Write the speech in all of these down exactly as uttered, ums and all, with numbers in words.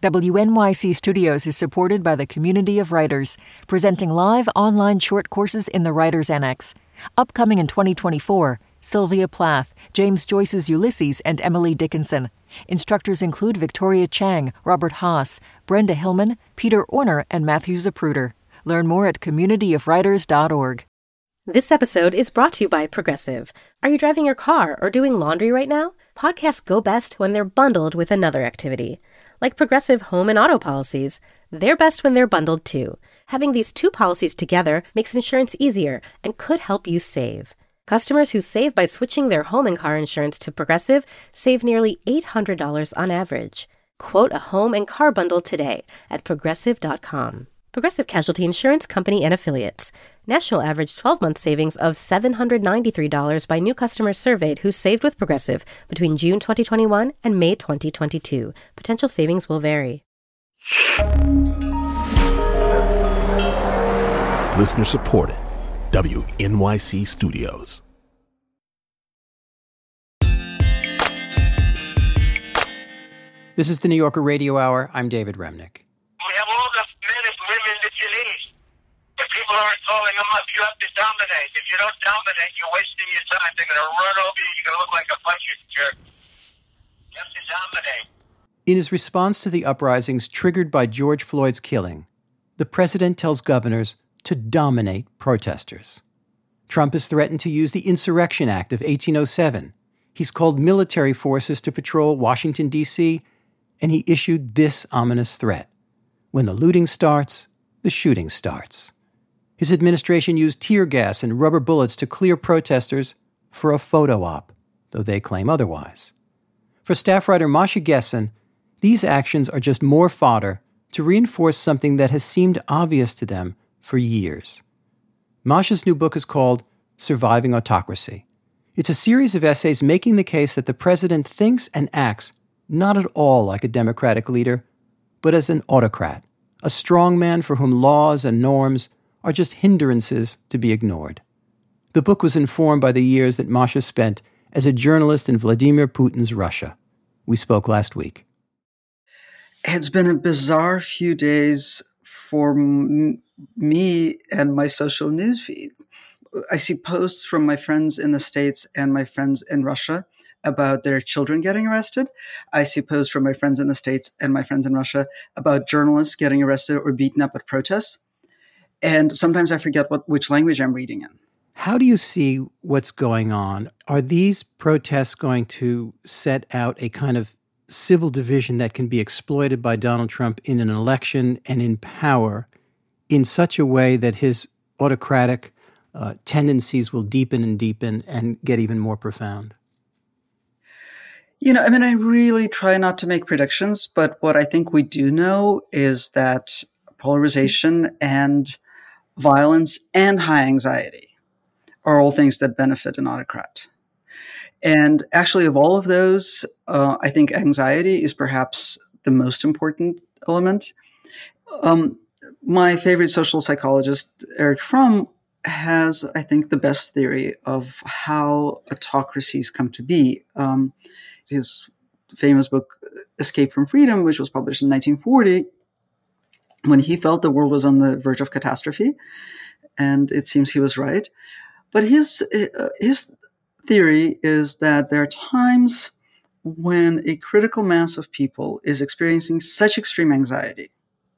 W N Y C Studios is supported by the Community of Writers, presenting live online short courses in the Writers Annex. Upcoming in twenty twenty-four, Sylvia Plath, James Joyce's Ulysses, and Emily Dickinson. Instructors include Victoria Chang, Robert Haas, Brenda Hillman, Peter Orner, and Matthew Zapruder. Learn more at community of writers dot org. This episode is brought to you by Progressive. Are you driving your car or doing laundry right now? Podcasts go best when they're bundled with another activity. Like Progressive home and auto policies, they're best when they're bundled too. Having these two policies together makes insurance easier and could help you save. Customers who save by switching their home and car insurance to Progressive save nearly eight hundred dollars on average. Quote a home and car bundle today at progressive dot com. Progressive Casualty Insurance Company and Affiliates. National average twelve-month savings of seven hundred ninety-three dollars by new customers surveyed who saved with Progressive between June twenty twenty-one and May twenty twenty-two. Potential savings will vary. Listener supported. W N Y C Studios. This is the New Yorker Radio Hour. I'm David Remnick. We have all the men and women that you need. If people aren't calling them up, you have to dominate. If you don't dominate, you're wasting your time. They're going to run over you. You're going to look like a budget jerk. You have to dominate. In his response to the uprisings triggered by George Floyd's killing, the president tells governors to dominate protesters. Trump has threatened to use the Insurrection Act of eighteen oh seven. He's called military forces to patrol Washington, D C, and he issued this ominous threat. When the looting starts, the shooting starts. His administration used tear gas and rubber bullets to clear protesters for a photo op, though they claim otherwise. For staff writer Masha Gessen, these actions are just more fodder to reinforce something that has seemed obvious to them for years. Masha's new book is called Surviving Autocracy. It's a series of essays making the case that the president thinks and acts not at all like a democratic leader, but as an autocrat, a strong man for whom laws and norms are just hindrances to be ignored. The book was informed by the years that Masha spent as a journalist in Vladimir Putin's Russia. We spoke last week. It's been a bizarre few days for m- me and my social news feeds. I see posts from my friends in the States and my friends in Russia about their children getting arrested. I see posts from my friends in the States and my friends in Russia about journalists getting arrested or beaten up at protests. And sometimes I forget what which language I'm reading in. How do you see what's going on? Are these protests going to set out a kind of civil division that can be exploited by Donald Trump in an election and in power in such a way that his autocratic uh, tendencies will deepen and deepen and get even more profound? You know, I mean, I really try not to make predictions, but what I think we do know is that polarization and violence and high anxiety are all things that benefit an autocrat. And actually, of all of those, uh, I think anxiety is perhaps the most important element. Um, my favorite social psychologist, Eric Fromm, has, I think, the best theory of how autocracies come to be. Um, his famous book, Escape from Freedom, which was published in nineteen forty, when he felt the world was on the verge of catastrophe, and it seems he was right. But his uh, his theory is that there are times when a critical mass of people is experiencing such extreme anxiety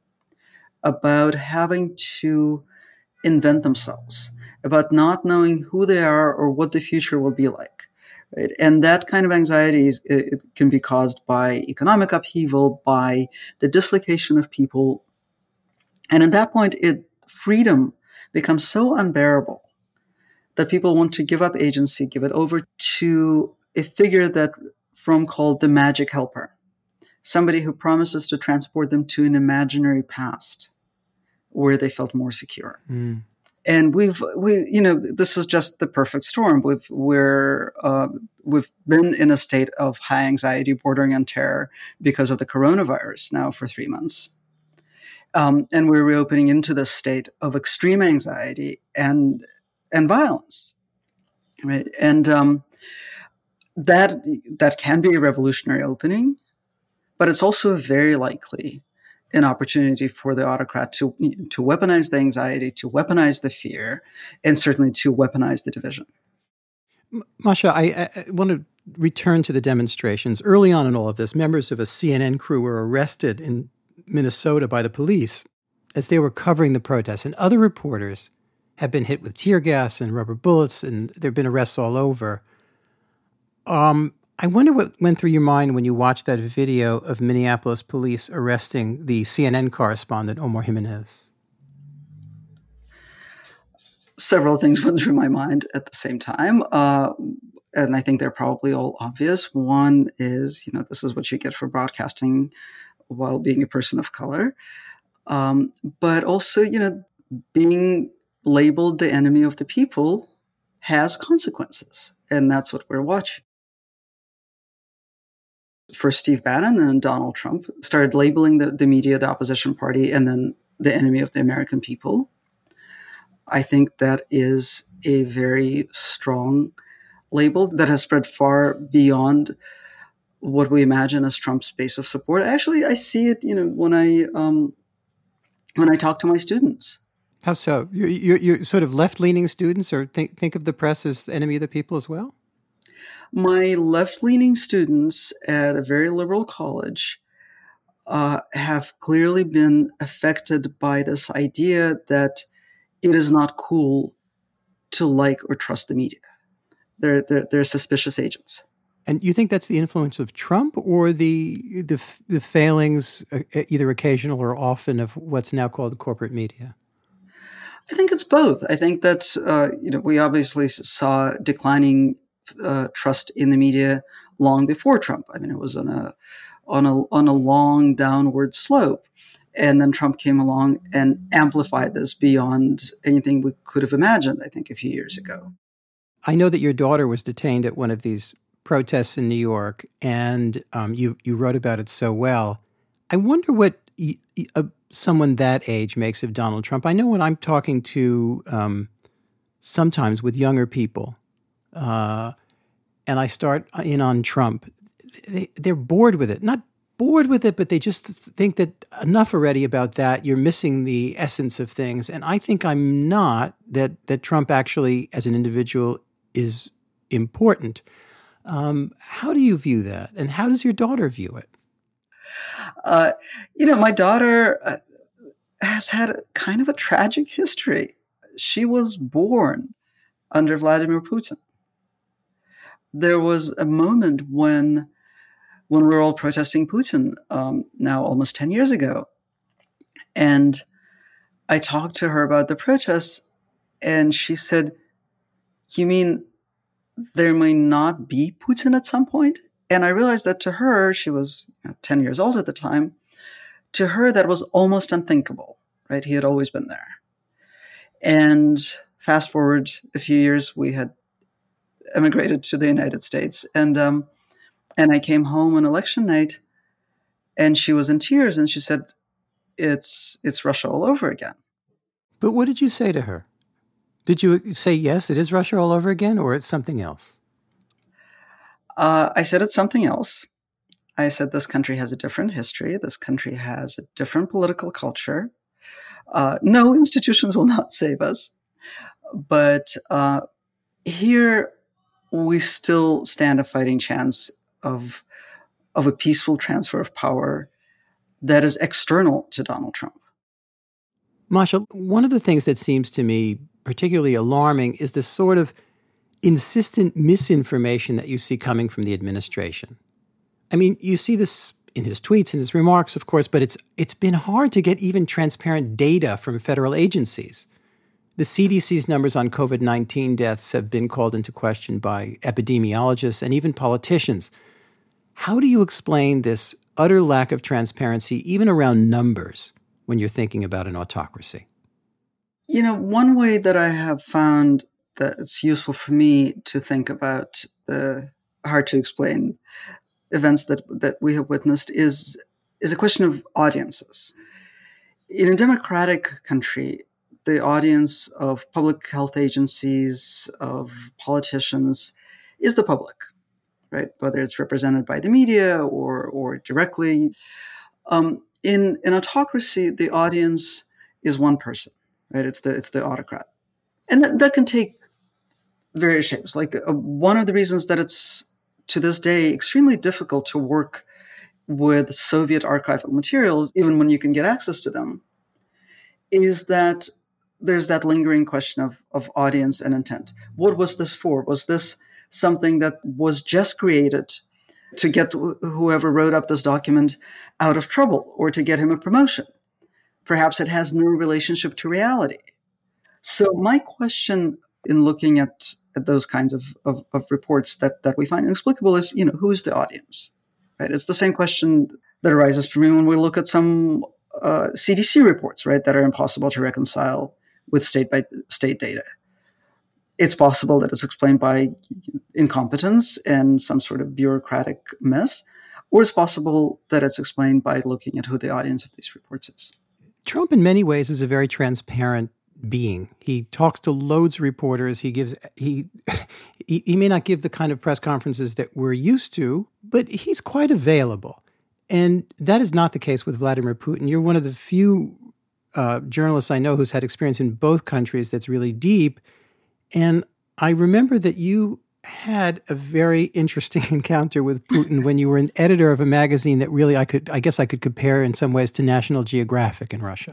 about having to invent themselves, about not knowing who they are or what the future will be like. Right? And that kind of anxiety is, it can be caused by economic upheaval, by the dislocation of people. And at that point, it, freedom becomes so unbearable that people want to give up agency, give it over to a figure that Fromm called the magic helper, somebody who promises to transport them to an imaginary past where they felt more secure. Mm. And we've, we, you know, this is just the perfect storm. We've, we're, uh, we've been in a state of high anxiety bordering on terror because of the coronavirus now for three months. Um, and we're reopening into this state of extreme anxiety and, and violence. Right. And, um, that, that can be a revolutionary opening, But it's also very likely an opportunity for the autocrat to, to weaponize the anxiety, to weaponize the fear, and certainly to weaponize the division. Masha, I, I want to return to the demonstrations. Early on in all of this, members of a C N N crew were arrested in Minnesota by the police as they were covering the protests, and other reporters have been hit with tear gas and rubber bullets, and there have been arrests all over. Um, I wonder what went through your mind when you watched that video of Minneapolis police arresting the C N N correspondent, Omar Jimenez. Several things went through my mind at the same time, uh, and I think they're probably all obvious. One is, you know, this is what you get for broadcasting while being a person of color. Um, but also, you know, being labeled the enemy of the people has consequences, and that's what we're watching. First, Steve Bannon and then Donald Trump started labeling the, the media, the opposition party, and then the enemy of the American people. I think that is a very strong label that has spread far beyond what we imagine as Trump's base of support. Actually, I see it, you know, when I um, when I talk to my students. How so? You're, you're, you're sort of left-leaning students, or think think of the press as enemy of the people as well? My left-leaning students at a very liberal college uh, have clearly been affected by this idea that it is not cool to like or trust the media. They're, they're, they're suspicious agents. And you think that's the influence of Trump or the the, the failings, uh, either occasional or often, of what's now called the corporate media? I think it's both. I think that uh, you know we obviously saw declining uh, trust in the media long before Trump. I mean, it was on a on a on a long downward slope, and then Trump came along and amplified this beyond anything we could have imagined, I think, a few years ago. I know that your daughter was detained at one of these protests in New York, and um, you you wrote about it so well. I wonder what y- y- uh, someone that age makes of Donald Trump. I know when I'm talking to um, sometimes with younger people, uh, and I start in on Trump, they, they're bored with it. Not bored with it, but they just think that enough already about that. You're missing the essence of things. And I think I'm not, that that Trump actually, as an individual, is important. Um, how do you view that? And how does your daughter view it? Uh, you know, my daughter uh, has had a, kind of a tragic history. She was born under Vladimir Putin. There was a moment when, when we were all protesting Putin, um, now almost ten years ago. And I talked to her about the protests, and she said, "You mean there may not be Putin at some point?" And I realized that to her, she was you know, ten years old at the time, to her that was almost unthinkable, right? He had always been there. And fast forward a few years, we had emigrated to the United States. And um, and I came home on election night, and she was in tears, and she said, it's it's Russia all over again. But what did you say to her? Did you say, yes, it is Russia all over again, or it's something else? Uh, I said it's something else. I said this country has a different history. This country has a different political culture. Uh, no institutions will not save us. But uh, here we still stand a fighting chance of, of a peaceful transfer of power that is external to Donald Trump. Masha, one of the things that seems to me particularly alarming is the sort of insistent misinformation that you see coming from the administration. I mean, you see this in his tweets and his remarks, of course, but it's it's been hard to get even transparent data from federal agencies. The C D C's numbers on COVID nineteen deaths have been called into question by epidemiologists and even politicians. How do you explain this utter lack of transparency, even around numbers, when you're thinking about an autocracy? You know, one way that I have found that it's useful for me to think about the hard to explain events that, that we have witnessed is, is a question of audiences. In a democratic country, the audience of public health agencies, of politicians, is the public. right? Whether it's represented by the media or or directly. Um, in in autocracy, the audience is one person, right? It's the it's the autocrat, and that, that can take various shapes. Like uh, one of the reasons that it's to this day extremely difficult to work with Soviet archival materials, even when you can get access to them, is that there's that lingering question of, of audience and intent. What was this for? Was this something that was just created to get wh- whoever wrote up this document out of trouble or to get him a promotion? Perhaps it has no relationship to reality. So my question in looking at, at those kinds of, of, of reports that, that we find inexplicable is, you know, who is the audience? Right? It's the same question that arises for me when we look at some uh, C D C reports, right, that are impossible to reconcile with state by state data. It's possible that it's explained by incompetence and some sort of bureaucratic mess, or it's possible that it's explained by looking at who the audience of these reports is. Trump, in many ways, is a very transparent being. He talks to loads of reporters. He gives he, he he may not give the kind of press conferences that we're used to, but he's quite available. And that is not the case with Vladimir Putin. You're one of the few uh, journalists I know who's had experience in both countries that's really deep. And I remember that you had a very interesting encounter with Putin when you were an editor of a magazine that really I could, I guess I could compare in some ways to National Geographic in Russia.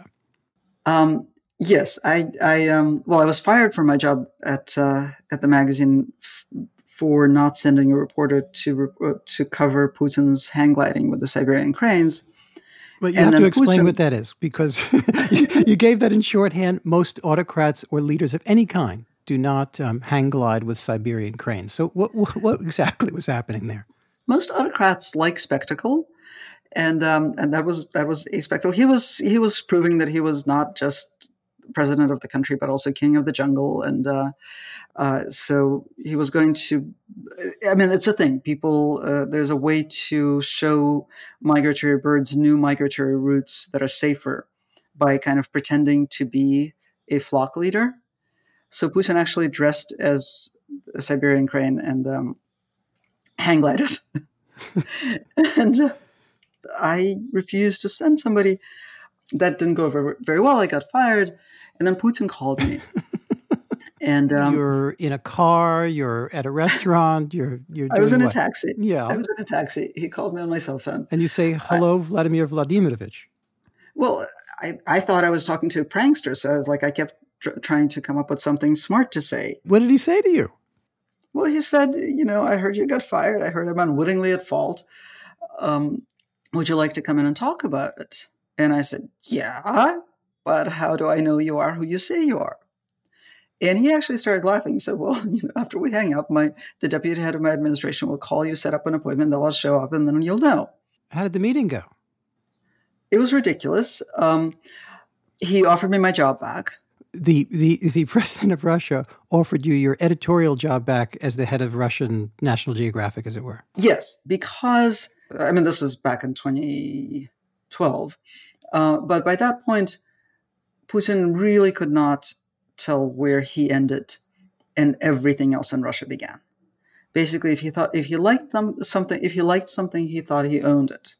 Um, yes, I, I, um, well, I was fired from my job at uh, at the magazine f- for not sending a reporter to uh, to cover Putin's hang gliding with the Siberian cranes. Well, you and have to explain Putin, what that is, because you, you gave that in shorthand. Most autocrats or leaders of any kind do not um, hang glide with Siberian cranes. So what, what, what exactly was happening there? Most autocrats like spectacle, and um, and that was that was a spectacle. He was he was proving that he was not just president of the country, but also king of the jungle. And uh, uh, so he was going to, I mean, it's a thing. People, uh, there's a way to show migratory birds new migratory routes that are safer by kind of pretending to be a flock leader. So Putin actually dressed as a Siberian crane and um, hang glided. and uh, I refused to send somebody. That didn't go over very well. I got fired. And then Putin called me. and um, You're in a car, you're at a restaurant, you're you're doing I was in what? a taxi. Yeah. I was in a taxi. He called me on my cell phone. And you say, hello, I, Vladimir Vladimirovich. Well, I, I thought I was talking to a prankster. So I was like, I kept tr- trying to come up with something smart to say. What did he say to you? Well, he said, you know, I heard you got fired. I heard I'm unwittingly at fault. Um, would you like to come in and talk about it? And I said, yeah, but how do I know you are who you say you are? And he actually started laughing. He said, well, you know, after we hang up, my the deputy head of my administration will call you, set up an appointment, they'll all show up, and then you'll know. How did the meeting go? It was ridiculous. Um, he offered me my job back. The, the the president of Russia offered you your editorial job back as the head of Russian National Geographic, as it were. Yes, because, I mean, this was back in twenty twelve. Uh, but by that point, Putin really could not tell where he ended and everything else in Russia began. Basically, if he thought, if he liked them, something, if he liked something, he thought he owned it.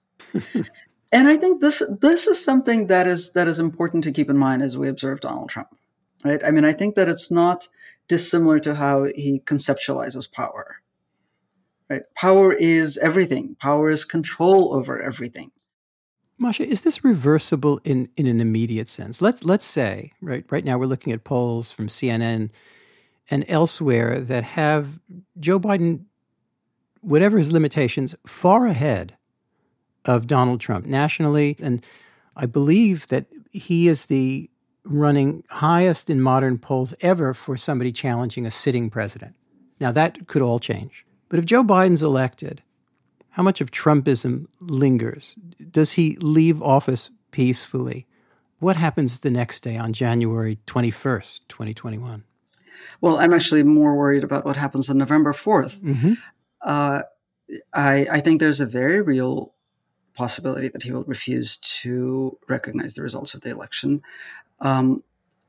And I think this this is something that is that is important to keep in mind as we observe Donald Trump, right? I mean, I think that it's not dissimilar to how he conceptualizes power. Right? Power is everything. Power is control over everything. Masha, is this reversible in, in an immediate sense? Let's let's say, right, right now we're looking at polls from C N N and elsewhere that have Joe Biden, whatever his limitations, far ahead of Donald Trump nationally. And I believe that he is the running highest in modern polls ever for somebody challenging a sitting president. Now, that could all change. But if Joe Biden's elected, how much of Trumpism lingers? Does he leave office peacefully? What happens the next day on January twenty-first, twenty twenty-one? Well, I'm actually more worried about what happens on November fourth. Mm-hmm. Uh, I, I think there's a very real possibility that he will refuse to recognize the results of the election. Um,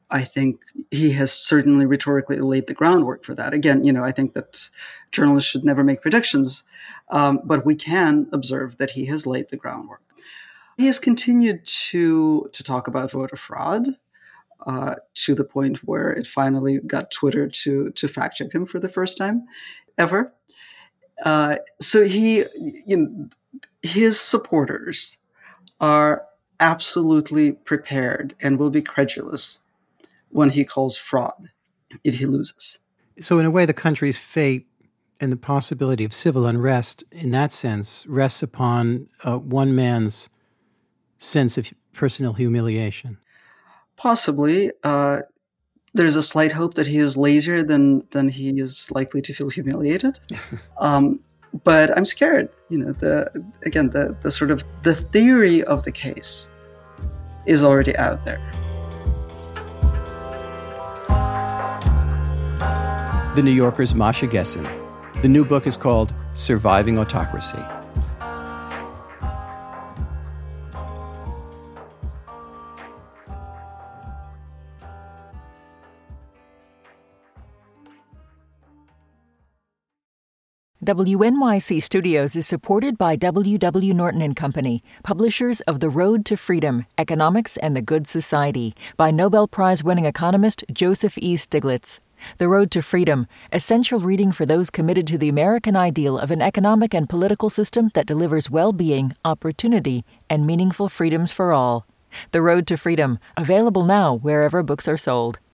I think he has certainly rhetorically laid the groundwork for that. Again, you know, I think that journalists should never make predictions, um, but we can observe that he has laid the groundwork. He has continued to to talk about voter fraud uh, to the point where it finally got Twitter to to fact check him for the first time ever. Uh, so he, you know, his supporters are absolutely prepared and will be credulous when he calls fraud if he loses. So in a way, the country's fate and the possibility of civil unrest in that sense rests upon uh, one man's sense of personal humiliation. Possibly. Uh, there's a slight hope that he is lazier than, than he is likely to feel humiliated. um, but I'm scared. You know, the again, the, the sort of the theory of the case is already out there. The New Yorker's Masha Gessen. The new book is called Surviving Autocracy. W N Y C Studios is supported by W W. Norton and Company, publishers of The Road to Freedom, Economics and the Good Society, by Nobel Prize-winning economist Joseph E. Stiglitz. The Road to Freedom, essential reading for those committed to the American ideal of an economic and political system that delivers well-being, opportunity, and meaningful freedoms for all. The Road to Freedom, available now wherever books are sold.